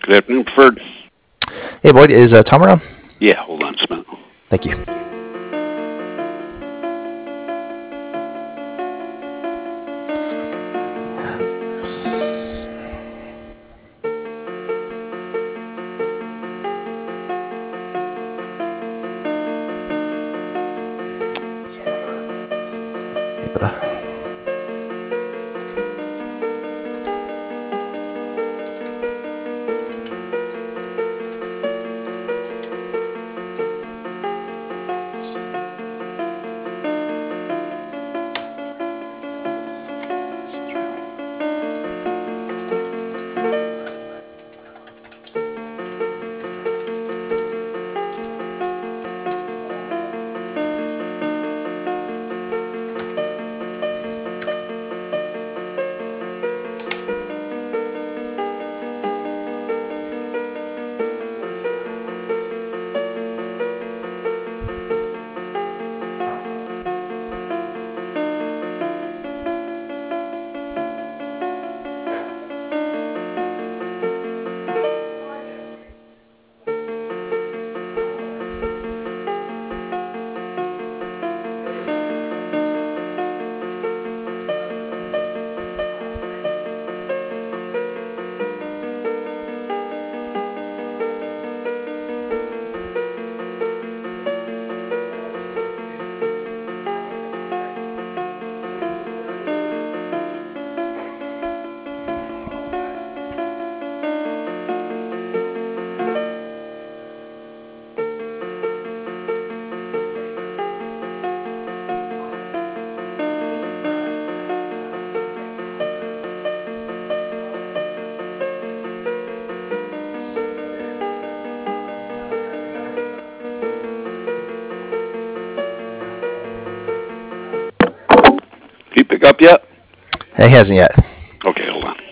Good afternoon, Preferred. Hey, Boyd, is Tom around? Yeah, hold on just a minute. Thank you. Did you pick up yet? He hasn't yet. Okay, hold on.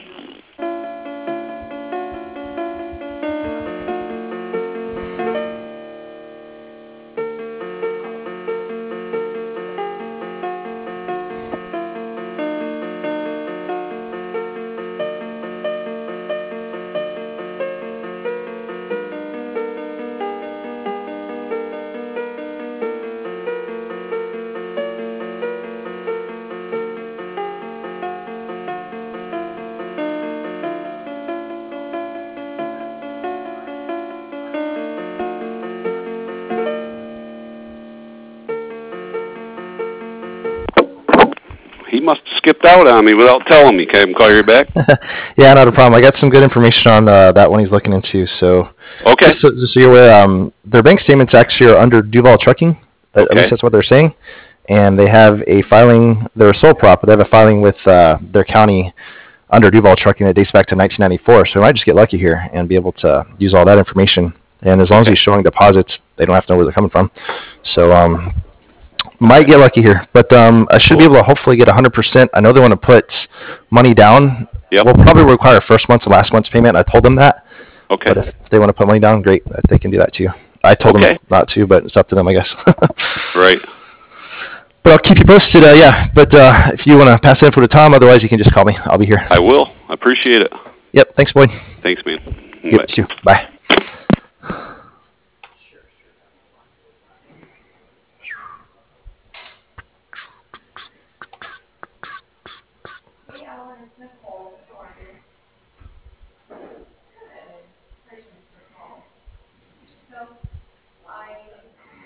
He must have skipped out on me without telling me. Can I call you back? Yeah, not a problem. I got some good information on that one he's looking into. So Okay. just so you're aware, their bank statements actually are under Duval Trucking. At least Okay. that's what they're saying. And they have a filing. They're a sole prop, but they have a filing with their county under Duval Trucking that dates back to 1994. So we might just get lucky here and be able to use all that information. And as long as Okay. he's showing deposits, they don't have to know where they're coming from. So might get lucky here, but I should be Cool. able to hopefully get 100%. I know they want to put money down. Yep. We'll probably require first month's and last month's payment. I told them that, Okay. but if they want to put money down, great. They can do that too. I told Okay. them not to, but it's up to them, I guess. Right. But I'll keep you posted. Yeah, but if you want to pass the info to Tom, otherwise you can just call me. I'll be here. I will. I appreciate it. Yep. Thanks, Boyd. Thanks, man. Yep. You too. Bye.